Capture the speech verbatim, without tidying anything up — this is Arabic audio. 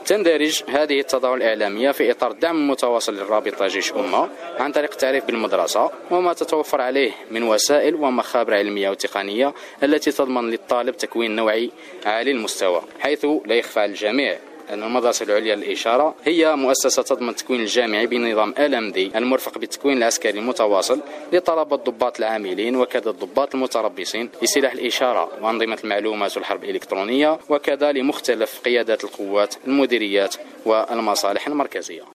تندرج هذه التظاهرات الإعلامية في إطار دعم متواصل للرابطة جيش أمة عن طريق التعريف بالمدرسة وما تتوفر عليه من وسائل ومخابر علمية وتقنية التي تضمن للطالب تكوين نوعي عالي المستوى، حيث لا يخفى على الجميع أن المدرسة العليا للإشارة هي مؤسسة تضمن التكوين الجامعي بنظام ال ام دي المرفق بالتكوين العسكري المتواصل لطلبة الضباط العاملين وكذا الضباط المتربصين لسلاح الإشارة وأنظمة المعلومات والحرب الإلكترونية، وكذا لمختلف قيادات القوات المديريات والمصالح المركزية.